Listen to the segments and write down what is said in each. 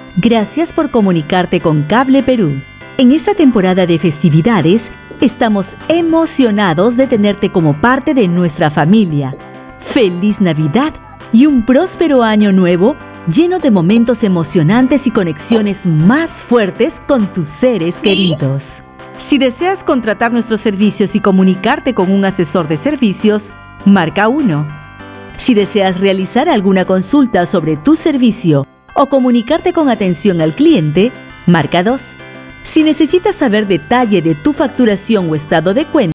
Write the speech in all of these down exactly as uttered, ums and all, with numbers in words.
Gracias por comunicarte con Cable Perú. En esta temporada de festividades, estamos emocionados de tenerte como parte de nuestra familia. ¡Feliz Navidad y un próspero año nuevo lleno de momentos emocionantes y conexiones más fuertes con tus seres queridos! Si deseas contratar nuestros servicios y comunicarte con un asesor de servicios, marca uno. Si deseas realizar alguna consulta sobre tu servicio o comunicarte con atención al cliente, marca dos. Si necesitas saber detalle de tu facturación o estado de cuenta,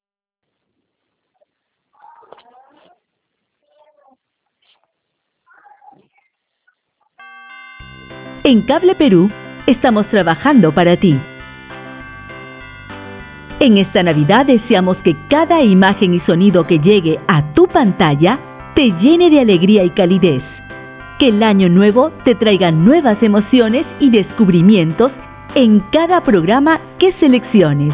en Cable Perú estamos trabajando para ti. En esta Navidad deseamos que cada imagen y sonido que llegue a tu pantalla te llene de alegría y calidez. Que el año nuevo te traiga nuevas emociones y descubrimientos en cada programa que selecciones.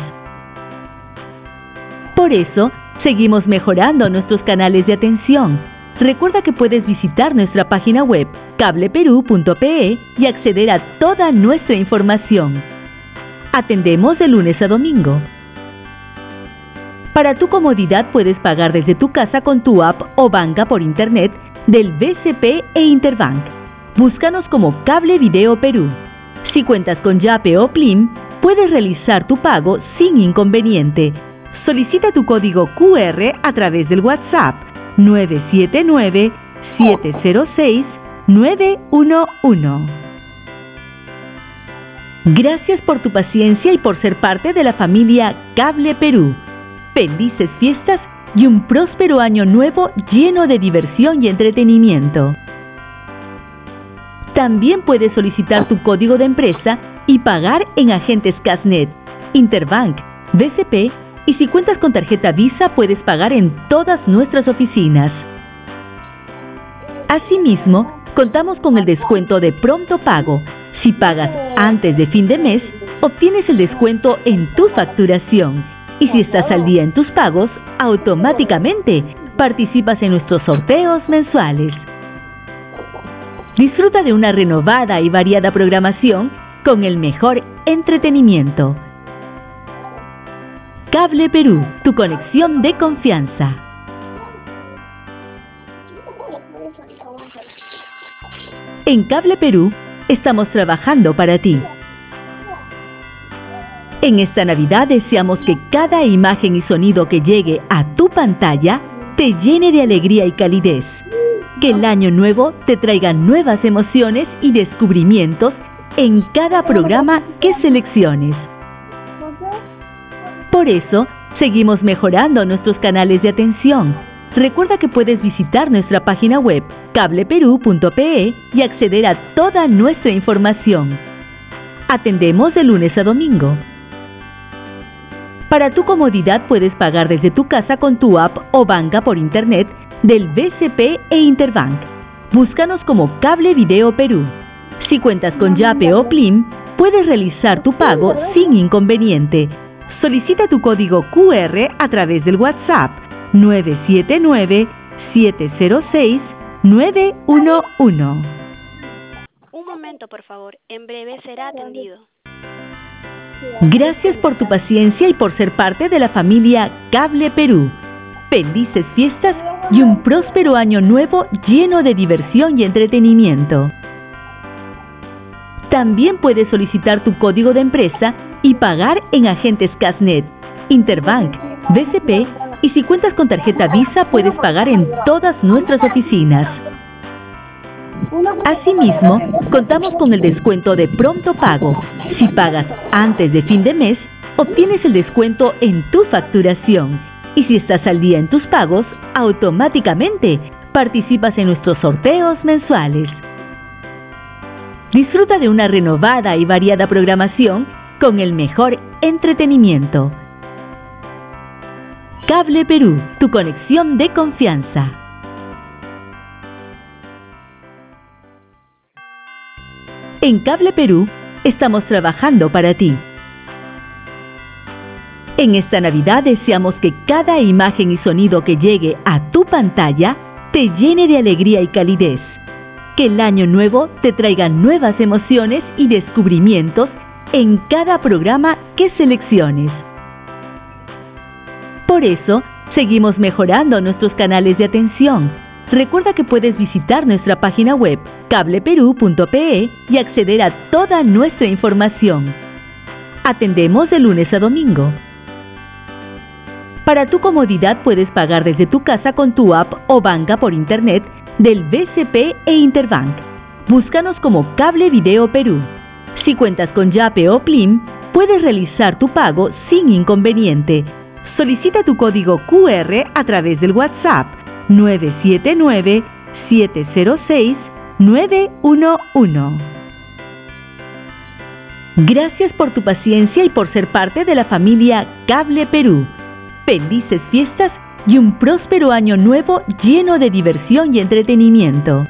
Por eso, seguimos mejorando nuestros canales de atención. Recuerda que puedes visitar nuestra página web cable perú punto pe y acceder a toda nuestra información. Atendemos de lunes a domingo. Para tu comodidad puedes pagar desde tu casa con tu app o banca por internet del B C P e Interbank. Búscanos como Cable Video Perú. Si cuentas con Yape o Plim, puedes realizar tu pago sin inconveniente. Solicita tu código cu erre a través del WhatsApp nueve siete nueve, siete cero seis, nueve uno uno. Gracias por tu paciencia y por ser parte de la familia Cable Perú. Felices fiestas y un próspero año nuevo lleno de diversión y entretenimiento. También puedes solicitar tu código de empresa y pagar en agentes Casnet, Interbank, B C P y si cuentas con tarjeta Visa puedes pagar en todas nuestras oficinas. Asimismo, contamos con el descuento de pronto pago. Si pagas antes de fin de mes, obtienes el descuento en tu facturación. Y si estás al día en tus pagos, automáticamente participas en nuestros sorteos mensuales. Disfruta de una renovada y variada programación con el mejor entretenimiento. Cable Perú, tu conexión de confianza. En Cable Perú estamos trabajando para ti. En esta Navidad deseamos que cada imagen y sonido que llegue a tu pantalla te llene de alegría y calidez. Que el año nuevo te traiga nuevas emociones y descubrimientos en cada programa que selecciones. Por eso, seguimos mejorando nuestros canales de atención. Recuerda que puedes visitar nuestra página web cable perú punto pe y acceder a toda nuestra información. Atendemos de lunes a domingo. Para tu comodidad puedes pagar desde tu casa con tu app o banca por internet del B C P e Interbank. Búscanos como Cable Video Perú. Si cuentas con Yape o Plim, puedes realizar tu pago sin inconveniente. Solicita tu código cu erre a través del WhatsApp nueve siete nueve, siete cero seis, nueve uno uno. Un momento, por favor. En breve será atendido. Gracias por tu paciencia y por ser parte de la familia Cable Perú. Felices fiestas y un próspero año nuevo lleno de diversión y entretenimiento. También puedes solicitar tu código de empresa y pagar en agentes Casnet, Interbank, B C P y si cuentas con tarjeta Visa puedes pagar en todas nuestras oficinas. Asimismo, contamos con el descuento de pronto pago. Si pagas antes de fin de mes, obtienes el descuento en tu facturación. Y si estás al día en tus pagos, automáticamente participas en nuestros sorteos mensuales. Disfruta de una renovada y variada programación con el mejor entretenimiento. Cable Perú, tu conexión de confianza. En Cable Perú estamos trabajando para ti. En esta Navidad deseamos que cada imagen y sonido que llegue a tu pantalla te llene de alegría y calidez. Que el año nuevo te traiga nuevas emociones y descubrimientos en cada programa que selecciones. Por eso, seguimos mejorando nuestros canales de atención. Recuerda que puedes visitar nuestra página web cable perú punto pe y acceder a toda nuestra información. Atendemos de lunes a domingo. Para tu comodidad puedes pagar desde tu casa con tu app o banca por internet del B C P e Interbank. Búscanos como Cable Video Perú. Si cuentas con Yape o Plim, puedes realizar tu pago sin inconveniente. Solicita tu código Q R a través del WhatsApp nueve siete nueve, siete cero seis, nueve uno uno. Gracias por tu paciencia y por ser parte de la familia Cable Perú. Felices fiestas y un próspero año nuevo lleno de diversión y entretenimiento.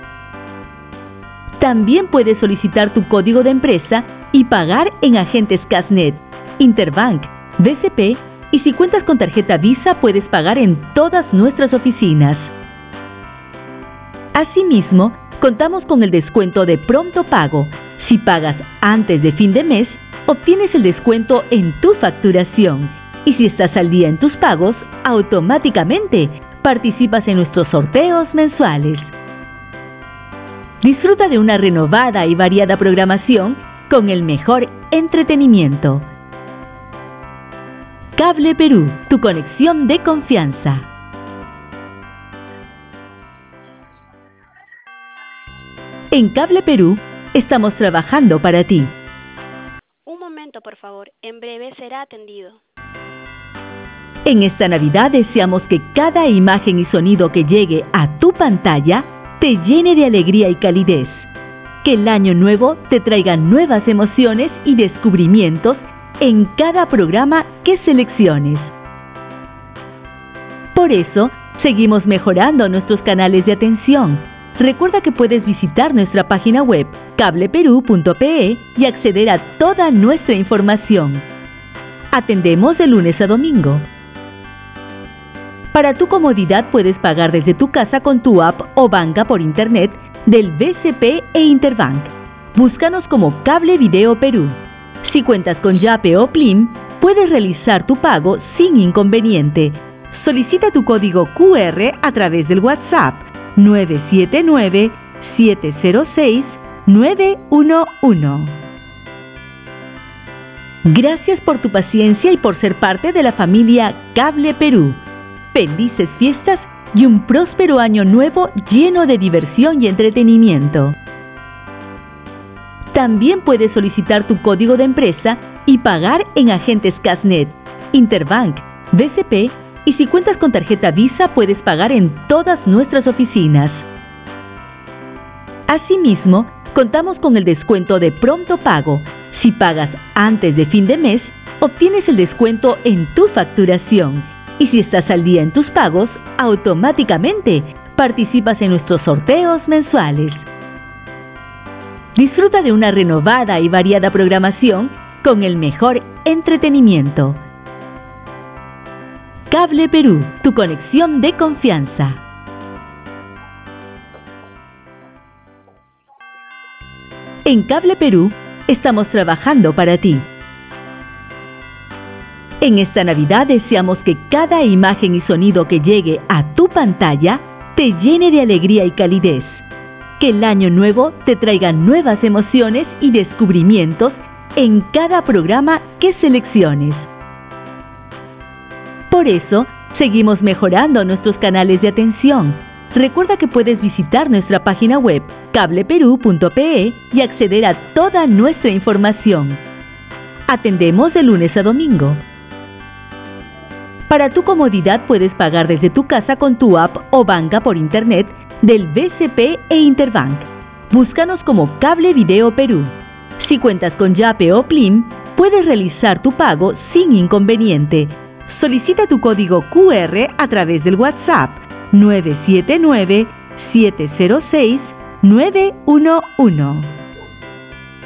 También puedes solicitar tu código de empresa y pagar en agentes Casnet, Interbank, B C P y si cuentas con tarjeta Visa puedes pagar en todas nuestras oficinas. Asimismo, contamos con el descuento de pronto pago. Si pagas antes de fin de mes, obtienes el descuento en tu facturación. Y si estás al día en tus pagos, automáticamente participas en nuestros sorteos mensuales. Disfruta de una renovada y variada programación con el mejor entretenimiento. Cable Perú, tu conexión de confianza. En Cable Perú, estamos trabajando para ti. Un momento, por favor. En breve será atendido. En esta Navidad deseamos que cada imagen y sonido que llegue a tu pantalla te llene de alegría y calidez. Que el año nuevo te traiga nuevas emociones y descubrimientos en cada programa que selecciones. Por eso, seguimos mejorando nuestros canales de atención. Recuerda que puedes visitar nuestra página web cable perú punto pe y acceder a toda nuestra información. Atendemos de lunes a domingo. Para tu comodidad puedes pagar desde tu casa con tu app o banca por internet del B C P e Interbank. Búscanos como Cable Video Perú. Si cuentas con Yape o Plim, puedes realizar tu pago sin inconveniente. Solicita tu código Q R a través del WhatsApp nueve siete nueve, siete cero seis, nueve uno uno. Gracias por tu paciencia y por ser parte de la familia Cable Perú. Felices fiestas y un próspero año nuevo lleno de diversión y entretenimiento. También puedes solicitar tu código de empresa y pagar en agentes Casnet, Interbank, B C P y si cuentas con tarjeta Visa puedes pagar en todas nuestras oficinas. Asimismo, contamos con el descuento de pronto pago. Si pagas antes de fin de mes, obtienes el descuento en tu facturación. Y si estás al día en tus pagos, automáticamente participas en nuestros sorteos mensuales. Disfruta de una renovada y variada programación con el mejor entretenimiento. Cable Perú, tu conexión de confianza. En Cable Perú, estamos trabajando para ti. En esta Navidad deseamos que cada imagen y sonido que llegue a tu pantalla te llene de alegría y calidez. Que el año nuevo te traiga nuevas emociones y descubrimientos en cada programa que selecciones. Por eso, seguimos mejorando nuestros canales de atención. Recuerda que puedes visitar nuestra página web cable perú punto pe y acceder a toda nuestra información. Atendemos de lunes a domingo. Para tu comodidad puedes pagar desde tu casa con tu app o banca por internet del B C P e Interbank. Búscanos como Cable Video Perú. Si cuentas con Yape o Plim, puedes realizar tu pago sin inconveniente. Solicita tu código Q R a través del WhatsApp nueve siete nueve, siete cero seis, nueve uno uno.